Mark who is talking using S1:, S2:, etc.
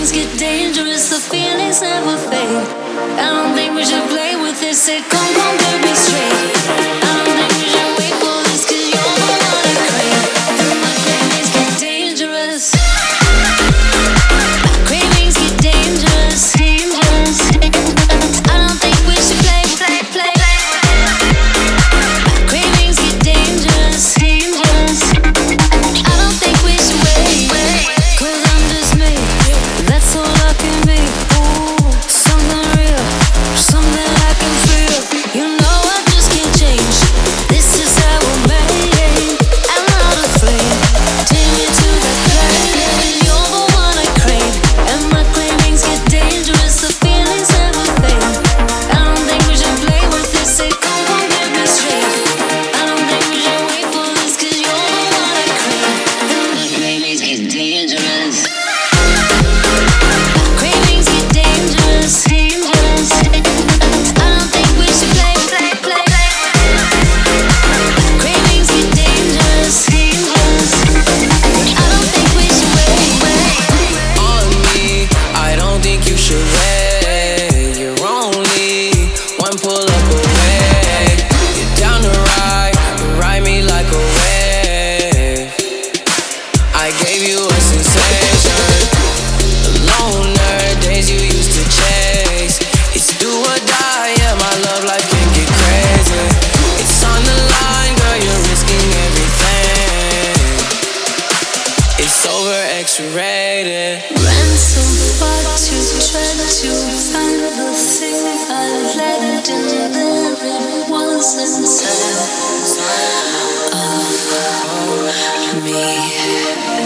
S1: cravings get dangerous, the feelings never fade. I don't think we should play with this. Say, come, get me straight. I don't think we should wait for this, 'cause you're the one I crave. And my cravings get dangerous. My cravings get dangerous. I don't think we should play. My cravings get dangerous. I don't think we should wait, 'cause I'm just me. That's all I can be. Ooh, something real, something I can feel. You know I just can't change. This is how we're made. I'm not afraid. Take me to that place. You're the one I crave, and my cravings get dangerous. The feelings never fade. I don't think we should play with this. Say, come, get me straight. I don't think we should wait for this, 'cause you're the one I crave, and my cravings get dangerous. My cravings get dangerous. I don't think we should play. My cravings get dangerous. I don't think we should wait.
S2: On me, I don't think you should wait. You're only one pull up away. You're down to ride me like a wave. I gave you a sensation, the loner days you used to chase. It's do or die, yeah, my love life can get crazy. It's on the line, girl, you're risking everything. It's over X-rated.
S1: Ran so far to try to find the thing I let in there. It was inside of me.